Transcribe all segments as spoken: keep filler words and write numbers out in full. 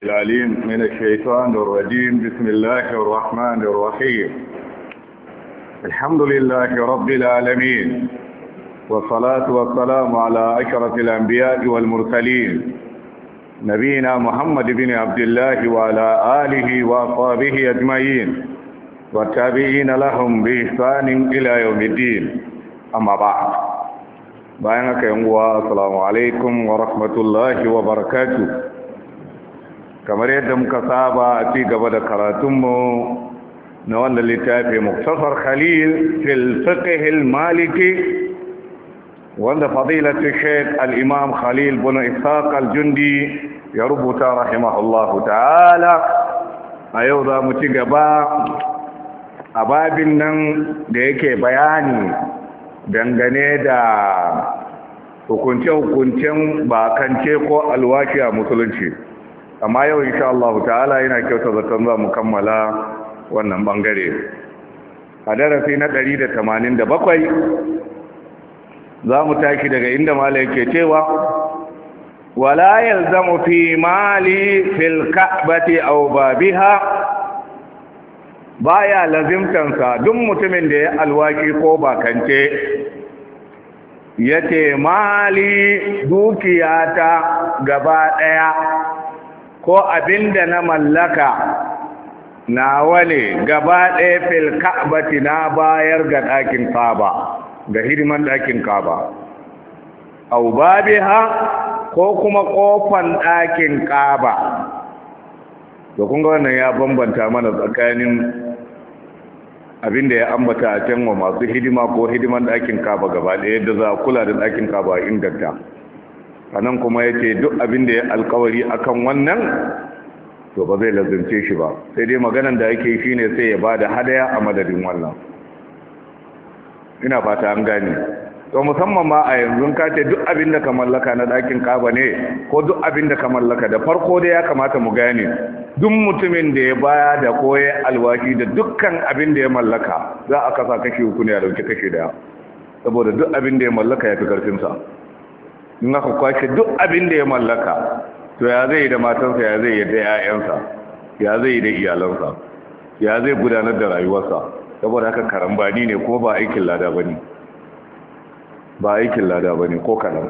العليم من الشيطان الرجيم. بسم الله الرحمن الرحيم. الحمد لله رب العالمين، والصلاة والسلام على أشرف الأنبياء والمرسلين نبينا محمد بن عبد الله وعلى آله وأصحابه أجمعين والتابعين لهم بإحسان إلى يوم الدين. أما بعد، بينك يوم السلام عليكم ورحمة الله وبركاته. kamar yadda muka saba a ci gaba da karatunmu na wannan littafi muktasar khalil fil fiqh al maliki wanda fadilatu shaykh al imam khalil bin ishaq al jundi ya rubuta rahimahullahu ta'ala. a yau za mu ci gaba a babin nan da yake bayani dangane da hukunce-hukuncen bakance ko alwashi a musulunci, amma yau insha Allah ta'ala yana kyauta zaton za mu kammala wannan bangare. A darasi na ɗari da tamanin da bakwai za mu tashi daga inda mala yake cewa wala yalzamu fi mali fil ka'bati aw babiha, baya lazimtansa duk mutumin da ya alwaki ko bakance yace mali dukiyata gaba daya ko abinda na mallaka nawa ne gaba ɗaya fil ka'bati na bayar ga ɗakin Kaaba, ga hidiman ɗakin Kaaba, au babiha ko kuma ƙofan ɗakin Kaaba. to kun ga wannan ya bambanta mana tsakanin abinda ya ambata a can wa masu hidima ko hidiman ɗakin Kaaba gaba ɗaya yadda za a kula da ɗakin Kaaba a inganta. anan kuma ya ce duk abin da ya alkawari akan wannan to ba zai lazimce shi ba, sai dai maganan da ake shi ne sai ya ba da hadaya a madadin wannan. ina fata an gane. to musamman ma a yanzu ka ce duk abin da ka mallaka na ɗakin Kaaba ne ko duk abin da ka mallaka, da farko dai ya kamata mu gane duk mutumin da ya baya da koye alwashi da dukkan abin da ya mallaka za a kasa kashi uku ne a dauki kashi daya, saboda duk abin da ya mallaka ya fi karfinsa. in aka kwashe duk abin da ya mallaka, to ya zai yi da matansa, ya zai yi da 'ya'yansa, ya zai yi da iyalansa, ya zai gudanar da rayuwarsa. saboda haka karambani ne ko ba aikin lada bane, ba aikin lada bane ko kadan.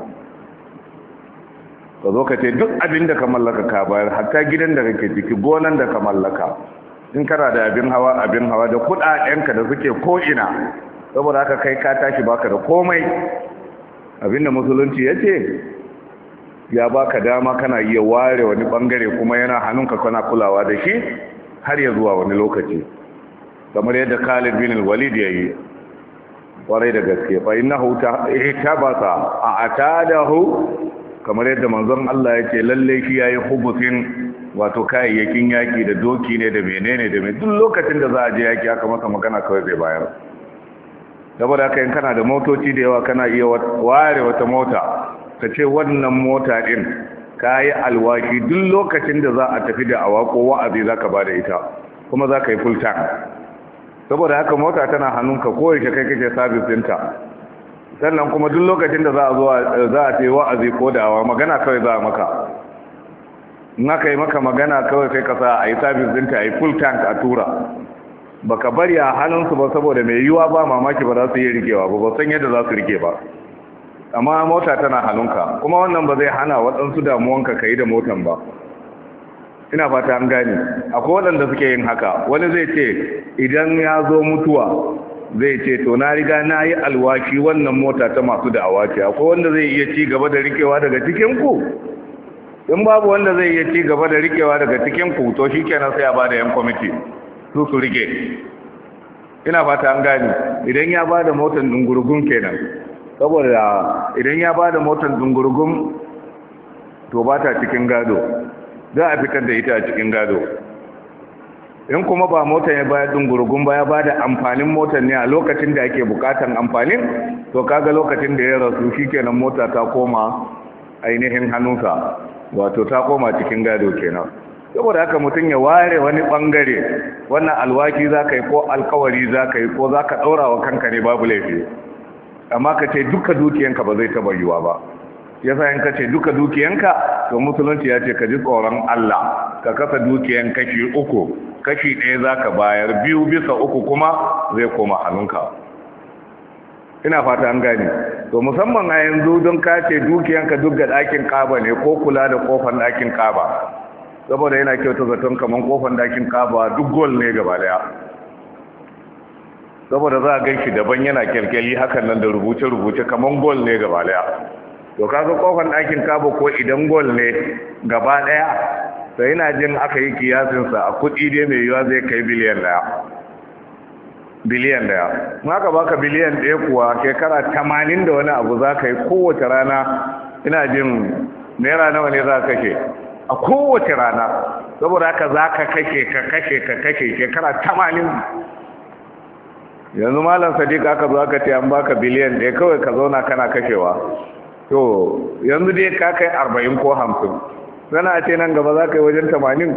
ka zo ka ce duk abin da ka mallaka ka bayar, hatta gidan da kake ciki, gonan da ka mallaka, in kana da abin hawa abin hawa da kudadenka da suke ko ina, saboda haka kai ka tashi baka da komai. abinda musulunci ya ce ya baka dama kana iya ware wani bangare kuma yana hannunka kana kulawa da shi har ya zuwa wani lokaci, kamar yadda Khalid bin Walid ya yi warai da gaske. fa innahu tabasa a atadahu, kamar yadda manzon Allah ya ce lalle shi yayi hubusin wato kayayyakin yaki da doki ne da menene da me, duk lokacin da za a je yaki aka masa magana kawai zai bayar. saboda haka in kana da motoci da yawa kana iya ware wata mota ka ce wannan mota din ka yi alwaki duk lokacin da za a tafi da awa ko wa'azi za ka ba da ita, kuma za ka yi full tank. saboda haka mota tana hannunka koyaushe kai kake sabis dinta, sannan kuma duk lokacin da za a zuwa za a ce wa'azi ko da awa magana kawai za a maka. in aka yi maka magana kawai sai ka sa a yi sabis dinta, a yi full tank a tura. baka bari a hannunsu ba, saboda mai yiwa ba mamaki ba za su yi rikewa ba, ba san yadda za su rike ba. amma mota tana hannunka, kuma wannan ba zai hana waɗansu damuwanka ka yi da motan ba. ina fata an gane. akwai waɗanda suke yin haka, wani zai ce idan ya zo mutuwa zai ce to na riga na yi alwashi wannan mota ta masu da'awa ce. akwai wanda zai iya ci gaba da rikewa daga cikinku? in babu wanda zai iya ci gaba da rikewa daga cikinku, to shi kenan sai a ba da yan kwamiti su su rike. ina fata an gani. idan ya bada motar dungurgun kenan, saboda idan ya bada motar dungurgun to ba ta cikin gado, za a fitar da ita a cikin gado. in kuma ba motar ya bada dungurgun ba, ya bada amfanin motar ne a lokacin da ake bukatan amfanin, to kaga lokacin da ya rasu shikenan mota ta koma ainihin hannunsa, wato ta koma cikin gado kenan. saboda haka mutum ya ware wani bangare, wannan alwaki za ka yi ko alkawari za ka yi ko za ka ɗaura wa kanka ne babu laifi, amma ka ce duka dukiyanka ba zai taɓa yiwa ba. yasa in kace duka dukiyanka to musulunci ya ce ka ji tsoron Allah ka kasa dukiyan kashi uku kashi ɗaya zaka bayar biyu bisa uku kuma zai koma hannunka ina fata an gane to musamman a yanzu don kace dukiyanka duk ga ɗakin Kaaba ne ko kula da kofar ɗakin Kaaba saboda yana kyauta zaton kaman kofar ɗakin Kaaba duk gol ne gaba daya saboda za a ganshi daban yana kyalkyali hakan nan da rubuce-rubuce kaman gol ne gaba daya to kaga kofar ɗakin Kaaba ko idan gol ne gaba daya sai ina jin aka yi kiyasin sa a kuɗi dai mai yiwa zai kai biliyan daya biliyan daya in aka baka biliyan daya kuwa shekara tamanin da wani abu za ka yi kowace rana ina jin naira nawa ne za ka kashe a kowace rana saboda haka za ka kashe ka kashe ka kashe shekara tamanin yanzu malam sadiq aka zo aka ce an baka biliyan ɗaya kawai ka zauna kana kashewa to yanzu dai ka kai arba'in ko hamsin sana ce nan gaba za ka yi wajen tamanin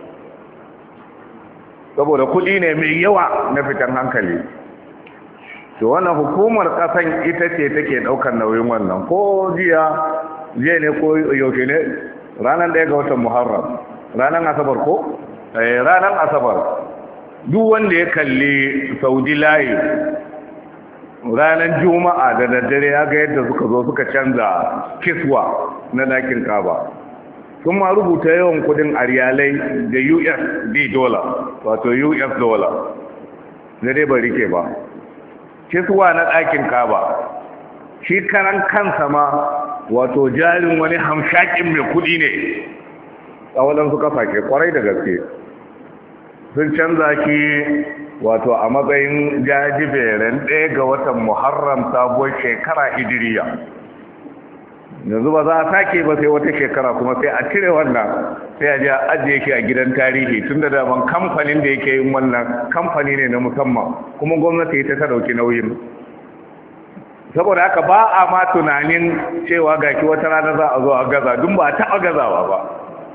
saboda kuɗi ne mai yawa na fitan hankali to wannan hukumar ƙasan ita ce take ɗaukar nauyin wannan ko jiya jiya ne ko yaushe ne ranar ɗaya ga watan muharram ranar asabar ko ranar asabar duk wanda ya kalli saudi layi ranar juma'a da daddare ya ga yadda suka zo suka canza kiswa na dakin Kaaba sun ma rubuta yawan kudin a riyalai da U S D dollar wato U S dollar da dai bari ke ba kiswa na dakin Kaaba shi karan kansa ma wato jarin wani hamshakin mai kudi ne a waɗansu kasashe kwarai da gaske sun canza ki wato a matsayin jajiberen ɗaya ga watan muharram sabuwar shekara hijiriya yanzu ba za a sake ba sai wata shekara kuma sai a cire wannan sai a ji a ajiye ki a gidan tarihi tun da daman kamfanin da yake yin wannan kamfani ne na musamman kuma gwamnati ta ta dauki nauyin saboda haka ba a ma tunanin cewa gaki wata rana za a zo a gaza dun ba a taɓa gazawa ba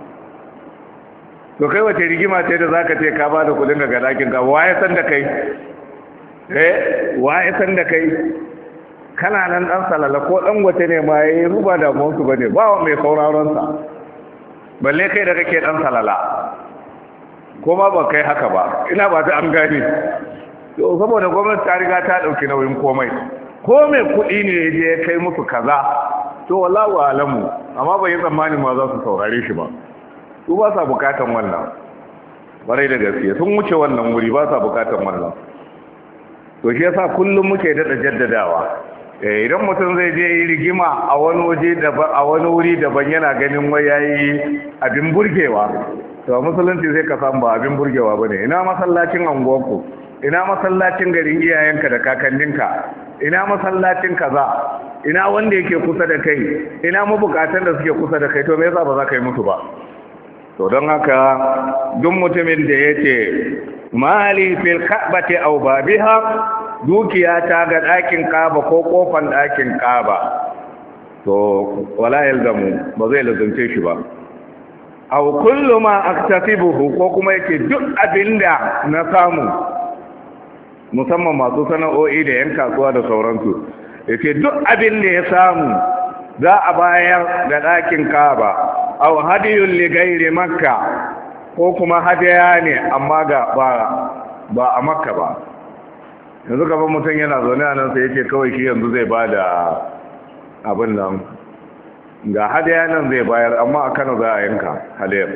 to kai wace rigima ce da zaka ce ka bada kudin ga dakin ka waye san da kai eh waye san da kai kana nan dan salala ko dan wace ne ma yayi ruba da mu su bane ba mai sauraron sa balle kai da kake dan salala ko ma ba kai haka ba ina ba ta an gane to saboda gwamnati ta riga ta dauki nauyin komai ko mai kudi ne yaje ya kai musu kaza to wallahi alamu amma bai tsammani ma za su saurare shi ba su ba sa bukatan wannan barai da gaske sun wuce wannan wuri ba sa bukatan wannan to shi yasa kullum muke dada jaddadawa eh idan mutum zai je yi rigima a wani waje daban a wani wuri daban yana ganin wai yayi abin burgewa to musulunci zai ka san ba abin burgewa bane ina masallacin anguwarku ina masallacin garin iyayenka da kakanninka ina masallacin kaza ina wanda yake kusa da kai ina mabukatan da suke kusa da kai to me yasa ba za ka yi musu ba to don haka duk mutumin da ya ce mali fil ka'bati aw babiha dukiya ta ga ɗakin Kaaba ko kofan ɗakin Kaaba to wala yalzamu ba zai lazumce shi ba aw kullu ma aktasibuhu ko kuma yake duk abinda na samu musamman masu sana'o'i da yan kasuwa da sauransu yake duk abin da ya samu za a bayar da ɗakin Kaaba aw hadiyun li ghairi makka ko kuma hadiya ne amma ga ba ba a makka ba yanzu gaban mutum yana zaune a nan sai yake kawai shi yanzu zai bada abin nan ga hadiya nan zai bayar amma a Kano za a yanka hadiyar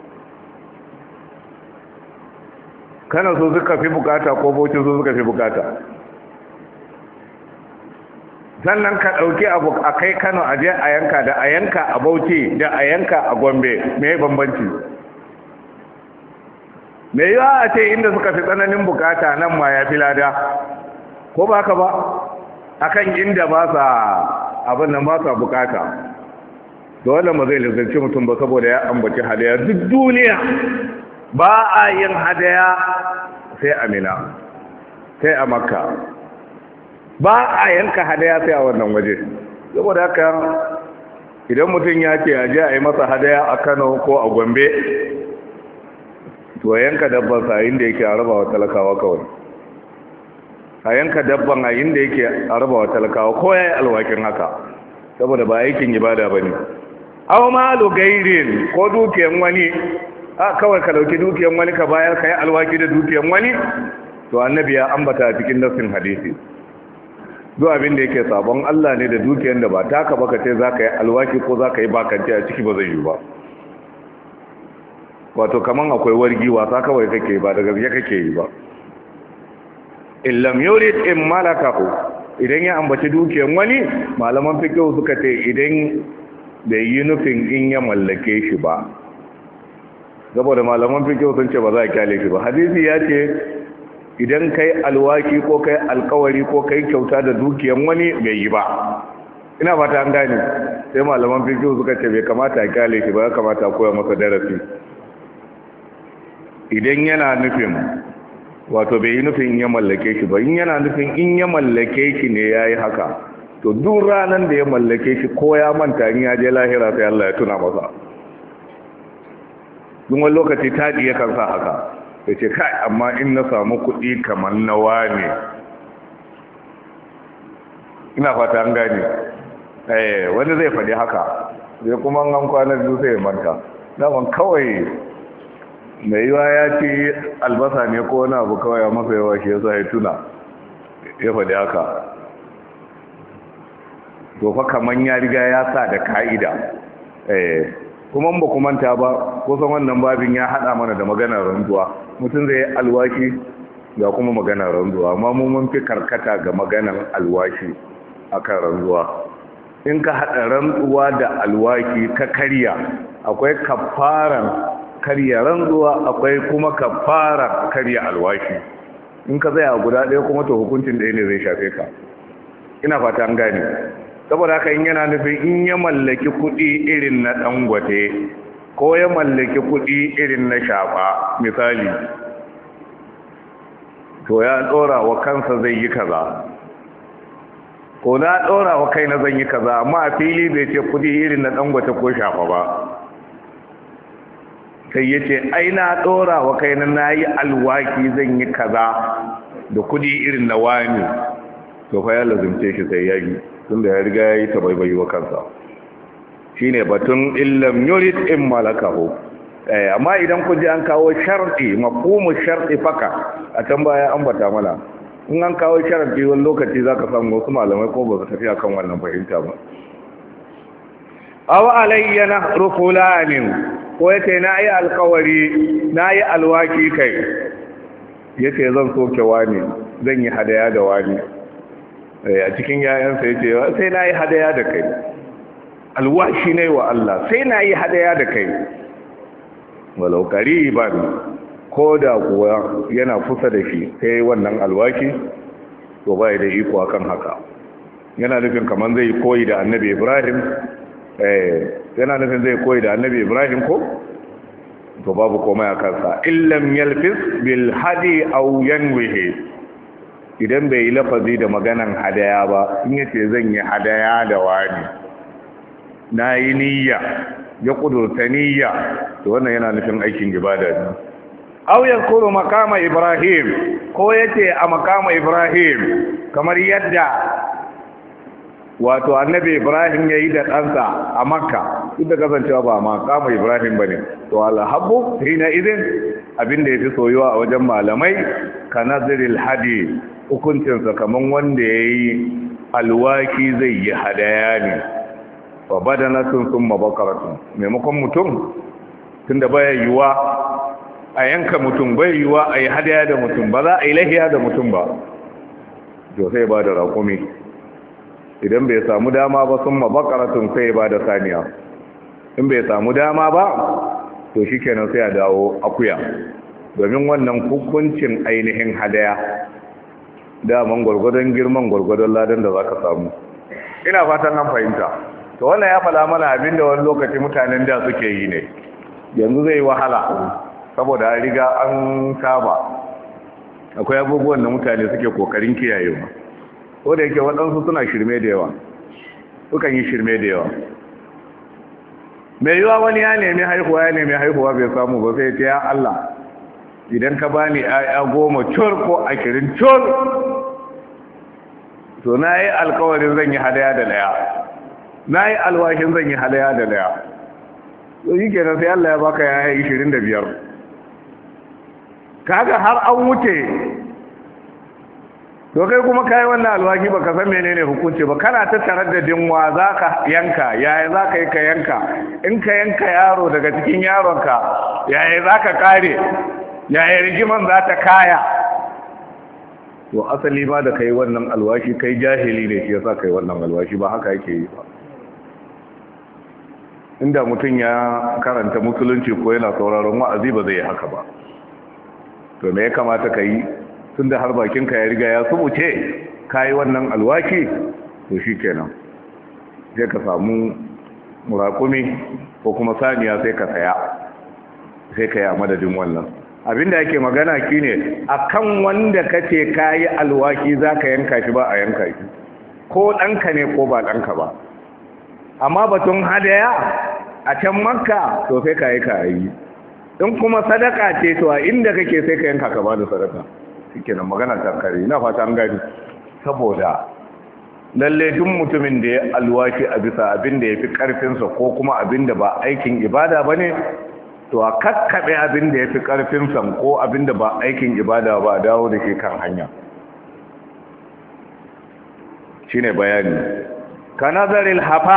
Kano su suka fi bukata ko Bauchi su suka fi bukata sannan ka ɗauki abu a kai Kano a je a yanka da a yanka a Bauchi da a yanka a Gombe me bambanci me yawa a ce inda suka fi tsananin bukata nan ma ya fi lada ko ba ka ba akan inda ba sa abin nan ba sa bukata dole ma zai lizarci mutum ba saboda ya ambaci hadaya duk duniya ba a yin hadaya sai a Mina sai a Makka ba a yanka hadaya sai a wannan waje saboda haka idan mutum ya ce aje a yi masa hadaya a Kano ko a Gombe to yanka dabban sa inda yake a raba wa talakawa kawai a yanka dabban a inda yake a raba wa talakawa ko yayi alwakin haka saboda ba aikin ibada bane aw malu gairin ko dukiyan wani a kawai ka dauki dukiyan wani ka bayar kai alwaki da dukiyan wani to annabi ya ambata cikin nassin hadisi duk abin da yake sabon Allah ne da dukiyan da ba taka baka ce zaka yi alwaki ko zaka yi bakanci a ciki ba zai yi ba wato kaman akwai wargi wasa kawai kake ba da gaske kake yi ba illam yurid in malakahu idan ya ambaci dukiyan wani malaman fiqh suka ce idan da yi nufin in ya mallake shi ba saboda malaman fiqh sun ce ba za a kyale shi ba hadisi ya ce idan kai alwaki ko kai alkawari ko kai kyauta da dukiyan wani bai yi ba ina fata an gane sai malaman fiqh suka ce bai kamata a kyale shi ba ya kamata a koya masa darasi idan yana nufin wato bai yi nufin ya mallake shi ba in yana nufin in ya mallake shi ne ya yi haka to duk ranar da ya mallake shi ko ya manta in ya je lahira sai Allah ya tuna masa duk wani lokaci taɗi ya kan sa haka ya ce kai amma in na samu kuɗi kamar nawa ne ina fata an gane eh wani zai faɗi haka zai kuma an kwanar biyu sai ya manta daman kawai mai yiwa ya ce albasa ne ko wani abu kawai a masa yawa shi yasa ya tuna ya faɗi haka to fa kaman ya riga ya sa da ka'ida eh kuma ba ku manta ba kusan wannan babin ya haɗa mana da maganar rantsuwa mutum zai yi alwashi ga kuma maganar rantsuwa amma mu mun fi karkata ga maganar alwashi akan rantsuwa in ka haɗa rantsuwa da alwashi ka karya akwai kafaran karya rantsuwa akwai kuma kafara karya alwashi in ka zai a guda ɗaya kuma to hukuncin ɗaya ne zai shafe ka ina fata an gane saboda haka in yana nufin in ya mallaki kuɗi irin na Dangote ko ya mallaki kuɗi irin na Shafa misali to ya ɗora wa kansa zai yi kaza ko na ɗora wa kai na zan yi kaza amma a fili bai ce kuɗi irin na Dangote ko Shafa ba sai ya ce ai na ɗora wa kaina na yi alwaki zan yi kaza da kudi irin na wani to fa ya lazimce shi sai ya yi tun da ya riga ya yi tabaibayi wa kansa shi ne batun illam yurid in malakahu amma idan ku ji an kawo sharɗi mafhumu sharɗi faka a can baya an bata mana in an kawo sharɗi wani lokaci za ka samu wasu malamai ko ba su tafi akan wannan fahimta ba aw alayya nahru fulanin ko yace na yi alkawari na yi alwaki kai yace zan soke wani zan yi hadaya da wani a cikin yayansa yace sai na yi hadaya da kai alwashi ne wa Allah sai na yi hadaya da kai walau qariban ko da kuwa yana kusa da shi sai wannan alwaki to bai da iko akan haka yana nufin kaman zai koyi da annabi Ibrahim eh yana nufin zai koyi da annabi Ibrahim ko to babu komai a kansa illam yalfis bil hadi aw yanwihi idan bai lafazi da maganan hadaya ba in yace zan yi hadaya da wani nayi niyya ya kudurta niyya to wannan yana nufin aikin ibada ne aw yakuru maqama Ibrahim ko yace a maqama Ibrahim kamar yadda wato annabi Ibrahim ya yi da ɗansa a Makka duk da kasancewa ba ma kama Ibrahim ba ne to alhabbu hina idin abinda ya fi soyuwa a wajen malamai ka naziril hadi hukuncinsa kaman wanda ya yi alwaki zai yi hadaya ne wa badanatun sun mabakaratun maimakon mutum tun da baya yiwa a yanka mutum bai yiwa a yi hadaya da mutum ba za a yi lahiya da mutum ba to sai ba da raƙumi idan bai samu dama ba sun mabakaratun sai ba da saniya in bai samu dama ba to shi kenan sai a dawo akuya domin wannan hukuncin ainihin hadaya daman gwargwadon girman gwargwadon ladan da za ka samu ina fatan an fahimta to wannan ya fada mana abin da wani lokaci mutanen da suke yi ne yanzu zai wahala saboda an riga an saba akwai abubuwan da mutane suke kokarin kiyayewa ko da yake waɗansu suna shirme da yawa sukan yi shirme da yawa mai yiwa wani ya nemi haihuwa ya nemi haihuwa bai samu ba sai ta ya Allah idan ka bani ayya goma cur ko ashirin cur to na yi alkawarin zan yi hadaya da daya na yi alwashin zan yi halaya da daya to shi kenan sai Allah ya baka ya yi ishirin da biyar kaga har an wuce to kai kuma kai wannan alwaki baka san menene hukunci ba kana ta taraddadin wa zaka yanka yaya zaka yi ka yanka in ka yanka yaro daga cikin yaronka yaya zaka kare yaya rigiman za ta kaya to asali ba da kai wannan alwashi kai jahili ne shi yasa kai wannan alwashi ba haka yake yi ba inda mutum ya karanta musulunci ko yana sauraron wa'azi ba zai yi haka ba to me ya kamata ka yi tun da har bakinka ya riga ya subuce ka yi wannan alwaki to shi kenan sai ka samu murakumi ko kuma saniya sai ka saya sai ka yi a madadin wannan abinda yake magana ki ne a kan wanda ka ce ka yi alwaki za ka yanka shi ba a yanka shi ko ɗanka ne ko ba ɗanka ba amma batun hadaya a can makka to sai ka yi ka yi in kuma sadaka ce to a inda kake sai ka yanka ka ba da sadaka shike nan magana ta kare ina fata an gani saboda lalle duk mutumin da ya alwashi a bisa abin da yafi karfin sa ko kuma abin da ba aikin ibada bane to a kakkabe abin da yafi karfin sa ko abin da ba aikin ibada ba dawo da shi kan hanya shine bayani kanazaril hafa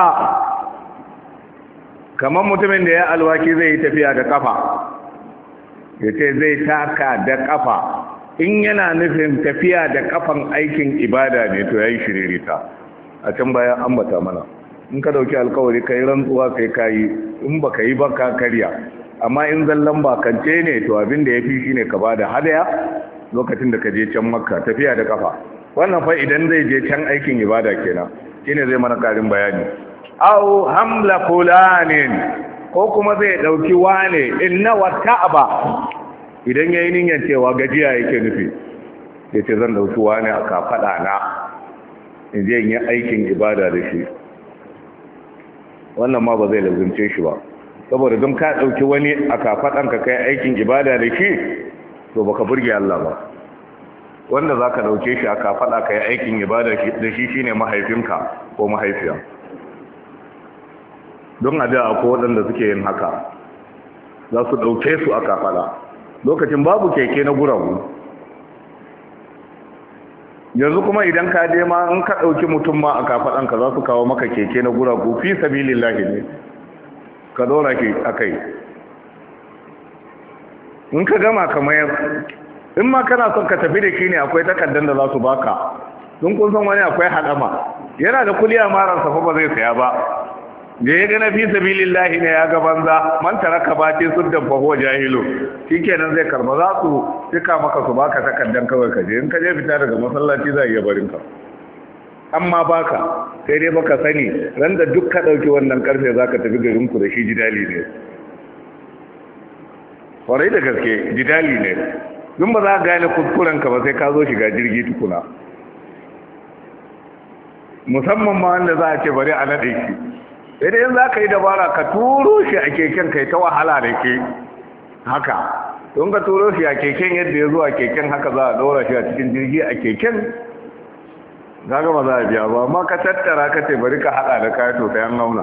kamar mutumin da ya alwaki zai yi tafiya da kafa ya ce zai taka da kafa in yana nufin tafiya da kafan aikin ibada ne to ya yi shiririta a can bayan ambata mana in ka dauki alkawari ka yi rantsuwa sai ka yi in ba ka yi ba ka karya amma in zallan bakance ne to abin da ya fi shi ne ka ba da hadaya lokacin da ka je can makka tafiya da kafa wannan fa idan zai je can aikin ibada kenan shine zai mana karin bayani aw hamla fulanin ko kuma zai dauki wane inna wata'aba idan yayin niyyar cewa gajiya yake nufi yace zan dauki wane a kafada na in je yin aikin ibada da shi wannan ma ba zai lazumce shi ba saboda don ka dauki wani a kafadan ka kai aikin ibada da shi to baka burge Allah ba wanda zaka dauke shi a kafada kai aikin ibada da shi shine mahaifinka ko mahaifiya don a da akwai waɗanda suke yin haka za su ɗauke su a kafala lokacin babu keke na guragu yanzu kuma idan ka je ma in ka ɗauki mutum ma a kafaɗanka za su kawo maka keke na guragu fi sabilillahi ne ka zauna ke a kai in ka gama ka mayar in ma kana son ka tafi da shi ne akwai takardar da za su baka don kun san wani akwai haɗama yana da kuliya maransa fa ba zai saya ba da ya gana fi sabilillahi ne ya ga banza man taraka bati suddan fa huwa jahilu shikenan zai karba za su cika maka su baka takaddan kawai kaje in kaje fita daga masallaci zai iya barin ka amma baka sai dai baka sani ran da duk ka dauki wannan karfe zaka tafi garin ku da shi jidali ne kwarai da gaske jidali ne dun ba za ka gane kuskuren ka ba sai ka zo shiga jirgi tukuna musamman ma wanda za a ce bari a nade shi idan za ka yi dabara ka turo shi a keken kai ta wahala da ke haka don ka turo shi a keken yadda ya zuwa keken haka za a ɗora shi a cikin jirgi a keken za gama za a biya ba amma ka tattara ka ce bari ka haɗa da kayan to sayan nauna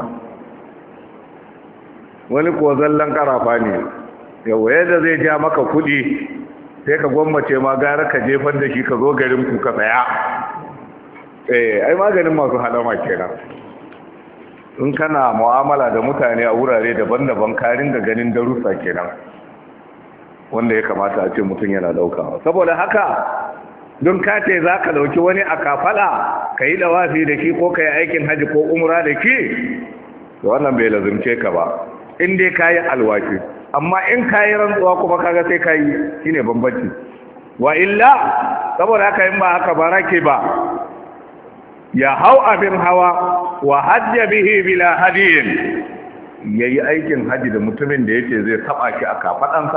wani ko zallan karafa ne yawa yadda zai ja maka kuɗi sai ka gwammace ma gara ka jefar da shi ka zo garin ku ka tsaya eh ai maganin masu haɗama kenan in kana mu'amala da mutane a wurare daban-daban karin da ganin darussa kenan wanda ya kamata a ce mutum yana daukawa saboda haka don ka ce za ka dauki wani a kafala ka yi dawafi da shi ko ka yi aikin haji ko umra da shi to wannan bai lazumce ka ba in dai ka yi alwashi amma in ka yi rantsuwa kuma kaga sai ka yi shine bambanci wa illa saboda haka in ba haka ba rake ba ya hau abin hawa wa hajja bihi bila hadiyin yayi aikin haji da mutumin da yake zai taba shi a kafadansa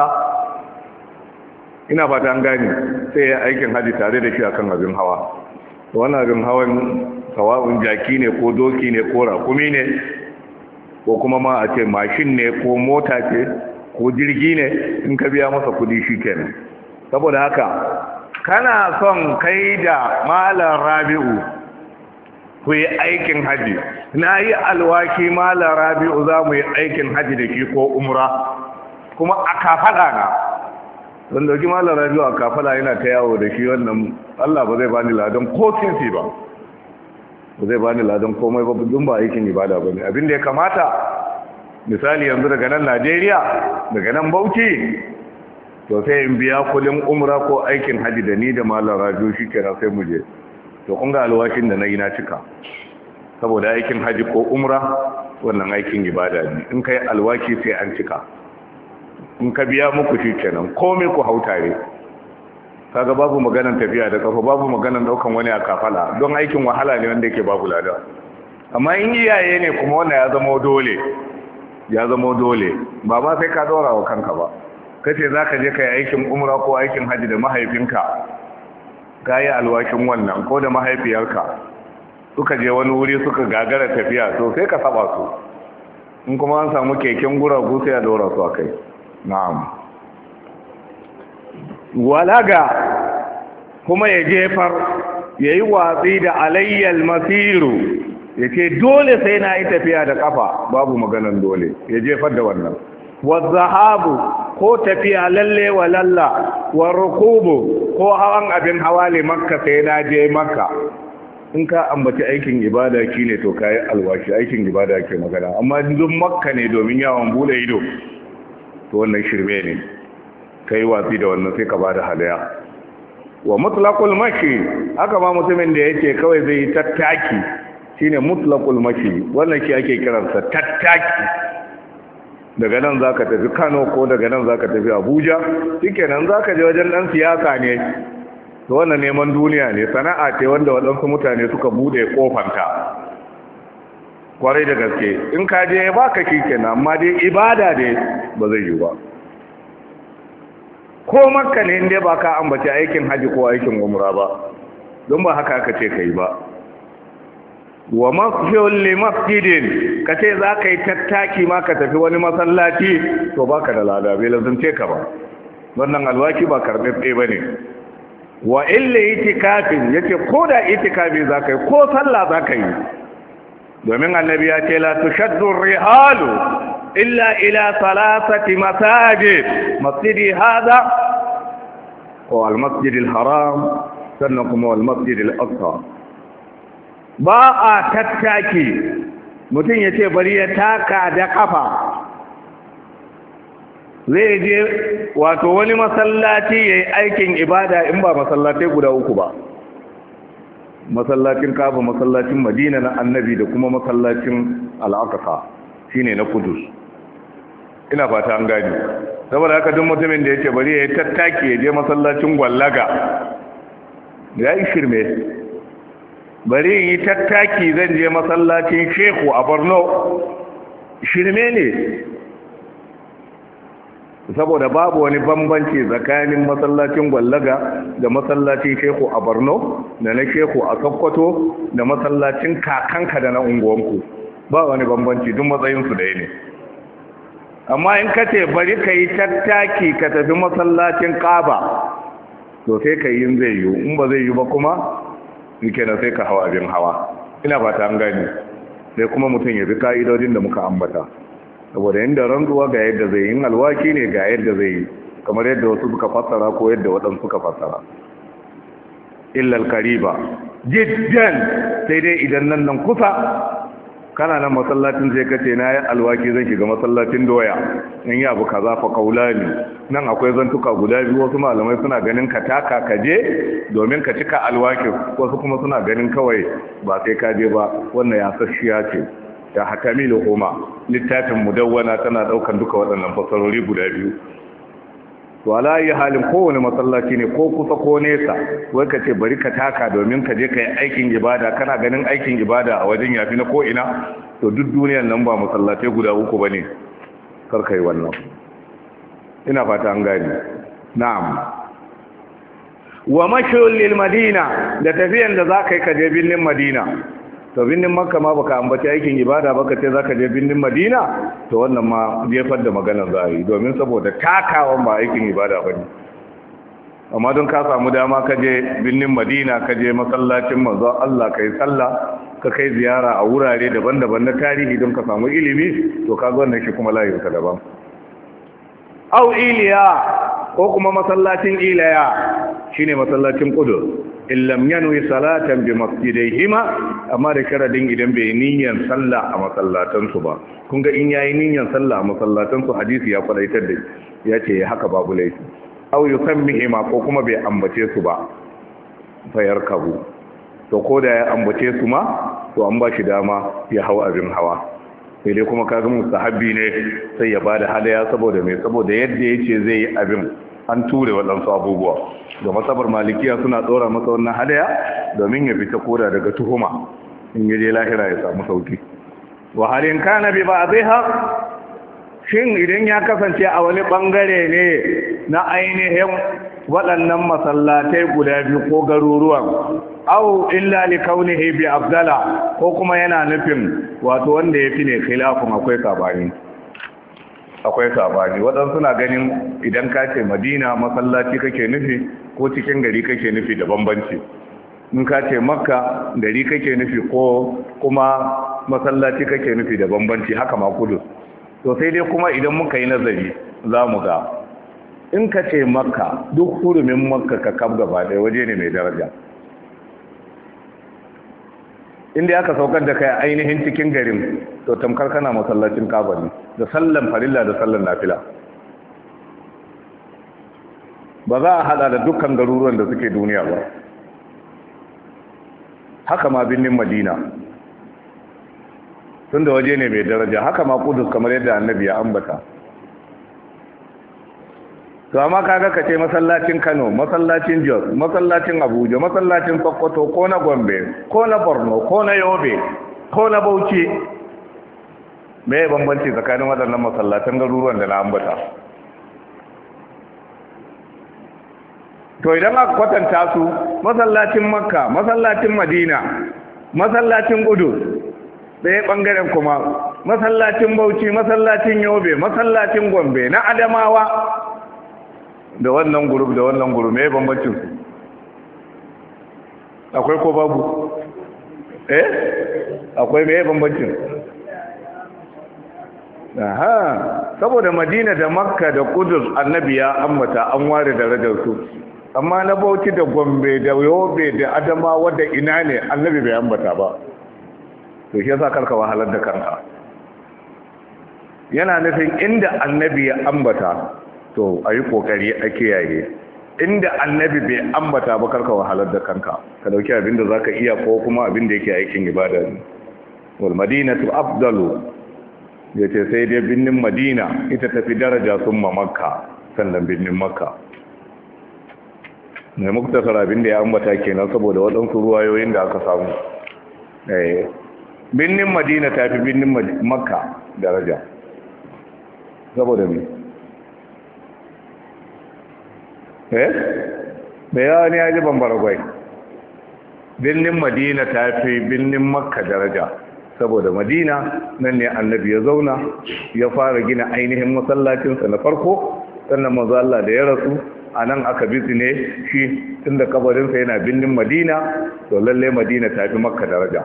ina fata an gani sai ya aikin haji tare da shi akan abin hawa wannan abin hawan sawa'un jaki ne ko doki ne ko rakumi ne ko kuma ma a ce mashin ne ko mota ce ko jirgi ne in ka biya masa kudi shikenan saboda haka kana son kai da malam Rabi'u ku yi aikin haji na yi alwaki malam Rabi'u za mu yi aikin haji da ke ko umra kuma a kafada na don dauki malam Rabi'u a kafada yana ta yawo da shi wannan Allah ba zai bani ladan ko sinsi ba ba zai bani ladan komai ba dun ba aikin ibada bane abin da ya kamata misali yanzu daga nan Najeriya daga nan Bauchi to sai in biya kudin umra ko aikin haji da ni da malam Rabi'u shikenan sai mu je to kun ga alwashin da nayi na cika saboda aikin haji ko umra wannan aikin ibada ne in kai alwashi sai an cika in ka biya muku shikenan komai ku hautare kaga babu maganan tafiya da kafa babu maganan daukan wani a kafala don aikin wahala ne wanda yake babu lada amma in iyaye ne kuma wannan ya zama dole ya zama dole ba ma sai ka dora wa kanka ba kace zaka je kai aikin umra ko aikin haji da mahaifinka kai alwashin wannan ko da mahaifiyarka suka je wani wuri suka gagara tafiya to sai ka saba su in kuma an samu keken guragu sai a dora su akai na'am walaga kuma ya jefar ya yi watsi da alayyal masiru ya ce dole sai na yi tafiya da kafa babu maganan dole ya jefar da wannan wazahabu ko tafiya lalle wa lalla wa rukubu ko hawan abin hawa ne makka sai na je makka in ka ambaci aikin ibada ki ne to kayi alwashi aikin ibada ke magana amma duk makka ne domin yawon bude ido to wannan shirme ne kai watsi da wannan sai ka bada hadaya wa mutlaqul mashi haka ma mutumin da yake kawai zai yi tattaki shine mutlaqul mashi wannan shi ake kiransa tattaki daga nan zaka tafi Kano ko daga nan zaka tafi Abuja shikenan zaka je wajen dan siyasa ne to wannan neman duniya ne sana'a ce wanda wadansu mutane suka bude kofanta kwarai da gaske in ka je baka shikenan amma dai ibada ne ba zai yi ba ko makka ne inda ba ka ambaci aikin haji ko aikin umra ba don ba haka aka ce kai ba wa masjidin li masjidin kace za ka yi tattaki ma ka tafi wani masallaci to baka da lada bai lazumce ka ba wannan alwaki ba karbebbe bane wa illa itikafin yace ko da itikafi za ka yi ko sallah za ka yi domin annabi ya ce la tushaddu rihalu إلا إلى ثلاثة مساجد مسجد هذا والمسجد الحرام سنكم والمسجد الأقصى باء تتاكي mutum ya ce bari ya taka da kafa zai je wato wani masallaci ya yi aikin ibada in ba masallatai guda uku ba masallacin kafa masallacin madina na annabi da kuma masallacin al'aqsa shine na kudus ina fata an gani saboda haka duk mutumin da yake bari ya yi tattaki ya je masallacin gwallaga ya yi shirme bari yi tattaki zan je masallacin shehu a borno shirme ne saboda babu wani bambanci tsakanin masallacin gwallaga da masallacin shehu a borno da na shehu a sokoto da masallacin kakanka da na unguwanku ba wani bambanci duk matsayinsu ɗaya ne amma in ka ce bari ka yi tattaki ka tafi masallacin ƙaba to sai ka yi zai yi in ba zai yi ba kuma yake na sai ka hawa abin hawa ina fata an gani sai kuma mutum ya bi ka'idodin da muka ambata saboda inda rantsuwa ga yadda zai yi alwaki ne ga yadda zai yi kamar yadda wasu suka fassara ko yadda waɗansu suka fassara illal kariba jiddan sai dai idan nan nan kusa kana nan masallacin sai kace na yi alwaki zan shiga masallacin doya in yi abu kaza fa kaulani nan akwai zantuka guda biyu wasu malamai suna ganin ka taka ka je domin ka cika alwaki wasu kuma suna ganin kawai ba sai ka je ba wannan ya sashiya ce ta hakamilu huma littafin mudawwana tana daukan duka waɗannan fasarori guda biyu to ala yi halin kowane masallaci ne ko kusa ko nesa wai ka ce bari ka taka domin ka je ka yi aikin ibada kana ganin aikin ibada a wajen yafi na ko'ina to duk duniyar nan ba masallatai guda uku ba ne karka yi wannan ina fata an gani na'am wa mashiyar lil madina da tafiyan da za ka yi ka je birnin madina to birnin makka ma baka ambaci aikin ibada baka ce zaka je birnin madina to wannan ma jefar da maganar za a yi domin saboda takawan ba aikin ibada bane amma don ka samu dama ka je birnin madina ka je masallacin manzon Allah kai sallah ka kai ziyara a wurare daban-daban na tarihi don ka samu ilimi to kaga wannan shi kuma layinka daban au iliya ko kuma masallacin ilaya shine masallacin Qudus illam yanwi salatan bi masjidaihima amma da sharadin idan bai niyyan sallah a masallatan su ba kun ga in yayi niyyan sallah a masallatan su hadisi ya fadaitar da yace haka babu laifi aw yusammihima ko kuma bai ambace su ba fayarkabu to ko da ya ambace su ma to an ba shi dama ya hau abin hawa sai dai kuma kaga mustahabbi ne sai ya bada hadaya saboda me saboda yadda yace zai yi abin an ture waɗansu abubuwa da masabar malikiya suna tsora masa wannan hadaya domin ya fita koda daga tuhuma in yaje lahira ya samu sauki wa halin kana bi ba'dha shin idan ya kasance a wani bangare ne na ainihin waɗannan masallatai guda biyu ko garuruwan au illa li kaunihi bi afdala ko kuma yana nufin wato wanda yafi ne khilafun akwai sabani akwai sabani waɗansu na ganin idan ka ce madina masallaci kake nufi ko cikin gari kake nufi da bambanci in ka ce makka gari kake nufi ko kuma masallaci kake nufi da bambanci haka ma kudu to sai dai kuma idan muka yi nazari za mu ga in ka ce makka duk hurumin makka ka kaf gaba ɗaya waje ne mai daraja inda aka saukar da kai ainihin cikin garin to tamkar kana masallacin kabari da sallan farilla da sallan nafila ba za a hada da dukkan garuruwan da suke duniya ba haka ma birnin madina tun da waje ne mai daraja haka ma kudus kamar yadda annabi ya ambata to amma kaga kace masallacin Kano masallacin Jos masallacin Abuja masallacin Sokoto ko na Gombe ko na Borno ko na Yobe ko na Bauchi me bambanci tsakanin waɗannan masallatan garuruwan da na ambata to idan aka kwatanta su masallacin Makka masallacin Madina masallacin Qudus ɗaya ɓangaren kuma masallacin Bauchi masallacin Yobe masallacin Gombe na Adamawa da wannan gurub da wannan gurub me bambancin su akwai ko babu eh akwai me bambancin aha saboda Madina da Makka da Qudus annabi ya ambata an ware darajar su amma na Bauchi da Gombe da Yobe da Adamawa da ina ne annabi bai ambata ba to shi yasa karka wahalar da kanka yana nufin inda annabi ya ambata to a yi kokari a kiyaye inda annabi bai ambata ba karka wahalar da kanka ka dauki abinda za ka iya ko kuma abinda yake aikin ibada ne wal madinatu afdalu yace sai dai binnin madina ita tafi daraja summa makka sannan binnin makka ne muktasar abinda ya ambata kenan saboda waɗansu ruwayoyin da aka samu eh binnin madina tafi binnin makka daraja saboda me eh bayani ya ji bambara gwai birnin madina ta fi birnin makka daraja saboda madina nan ne annabi ya zauna ya fara gina ainihin masallacinsa na farko sannan manzo Allah da ya rasu a nan aka bitsi ne shi tunda kabarinsa yana birnin madina to lalle madina ta fi makka daraja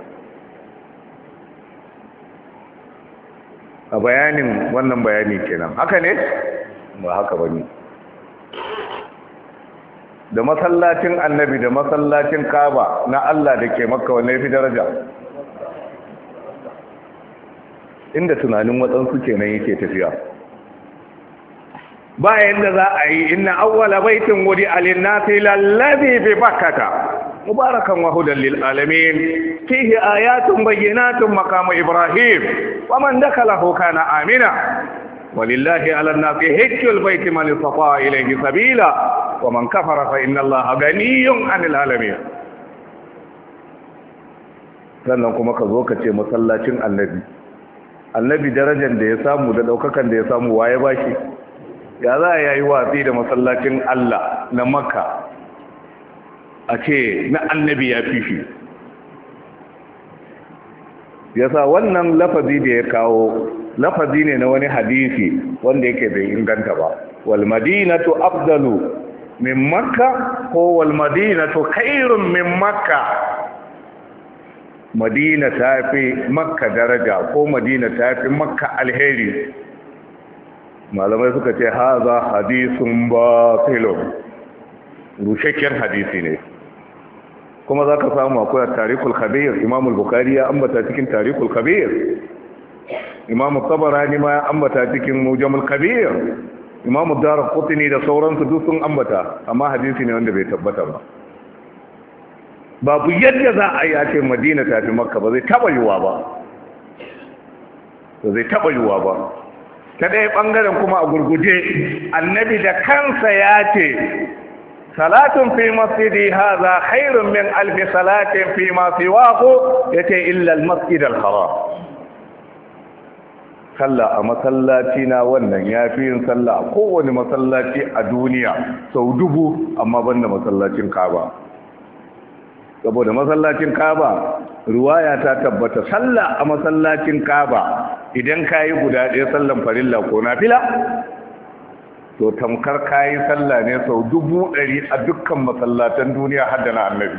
a bayanin wannan bayani kenan haka ne ba haka bane da masallacin annabi da masallacin kaba na Allah da ke makka wanne fi daraja inda tunanin waɗansu kenan yake tafiya ba yadda za a yi inna awwala baitin wudi alinnati lallazi bi bakkata mubarakan wa hudan lil alamin fihi ayatun bayyinatun maqamu ibrahim wa man dakalahu kana amina ولله على الناس حج البيت من استطاع إليه سبيلا ومن كفر فإن الله غني عن العالمين sannan kuma ka zo ka ce masallacin annabi annabi darajar da ya samu da daukakan da ya samu waye bashi ya za a yi watsi da masallacin Allah na Makka a ce na annabi ya fi shi yasa wannan lafazi da ya kawo lafazi ne na wani hadisi wanda yake bai inganta ba wal madinatu afdalu min makka ko wal madinatu khairun min makka madina ta fi makka daraja ko madina ta fi makka alheri, malamai suka ce haza hadisun batilun, rushakken hadisi ne. kuma za ka samu akwai tarikul kabir, imamul bukari ya ambata cikin tarikul kabir, imamu tabarani ma ya ambata cikin mujamul kabir, imamu daraqutni da sauransu duk sun ambata, amma hadisi ne wanda bai tabbata ba. babu yadda za a yi ake madina tafi makka, ba zai taba yiwa ba ba zai taba yiwa ba ta ɗaya ɓangaren kuma a gurguje annabi da kansa ya ce salatun fi masjidi haza khairun min alfi salatin fi ma siwahu yace illa al-masjid al-haram. sallah a masallaci na wannan yafi yin sallah a kowane masallaci a duniya sau dubu, amma banda masallacin Kaaba. saboda masallacin Kaaba ruwaya ta tabbata sallah a masallacin Kaaba idan kayi guda ɗaya sallan farilla ko nafila to tamkar kayi sallah ne sau dubu ɗari a dukkan masallatan duniya har da na annabi.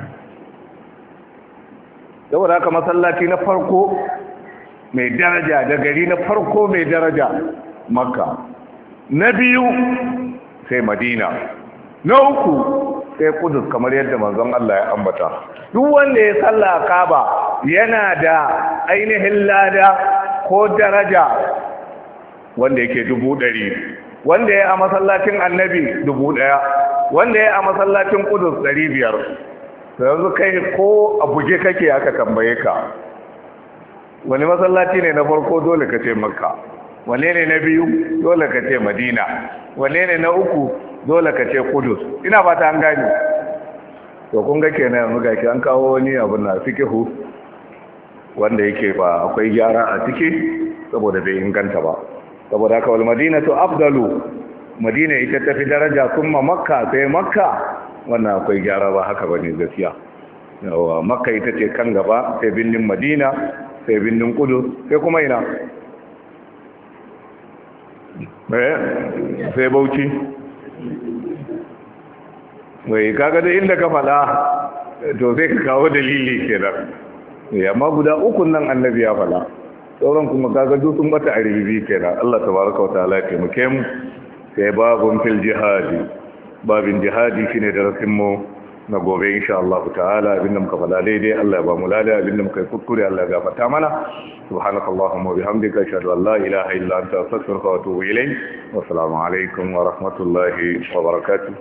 saboda haka masallaci na farko mai daraja da gari na farko mai daraja Makka, na biyu sai Madina, na uku sai Kudus, kamar yadda manzon Allah ya ambata. duk wanda ya salla Kaaba yana da ainihin lada ko daraja wanda yake dubu ɗari, wanda ya a masallacin annabi dubu ɗaya, wanda ya a masallacin Kudus ɗari biyar. to yanzu kai ko a buge kake aka tambaye ka wani masallaci ne na farko, dole ka ce Makka. wane ne na biyu, dole ka ce Madina. wane ne na uku, dole ka ce Kudus. ina ba ta an gani. to kun ga kenan yanzu gaki an kawo wani abu na fikihu wanda yake ba akwai gyara a ciki saboda bai inganta ba. saboda haka wal madinatu afdalu, Madina ita tafi daraja, kuma Makka sai Makka, wannan akwai gyara ba haka bane gaskiya. yawa Makka ita ce kan gaba, sai binnin Madina, sai binnin Kudus, sai kuma ina eh sai Bauchi. wai kaga da inda ka fada to sai ka kawo dalili kenan. eh amma guda uku nan annabi ya fada, sauran kuma kaga duk sun bata aribi kenan. Allah tabaraka wa ta'ala ya taimake mu. sai babun fil jihadi, babin jihadi shine darasin mu na gobe insha Allah ta'ala. abinda muka fada daidai Allah ya ba mu lada, abinda muka yi kuskure Allah ya gafarta mana. subhanakallahumma wa bihamdika ashhadu an la ilaha illa anta astaghfiruka wa atubu ilayk. wa assalamu alaikum wa rahmatullahi wa barakatuh.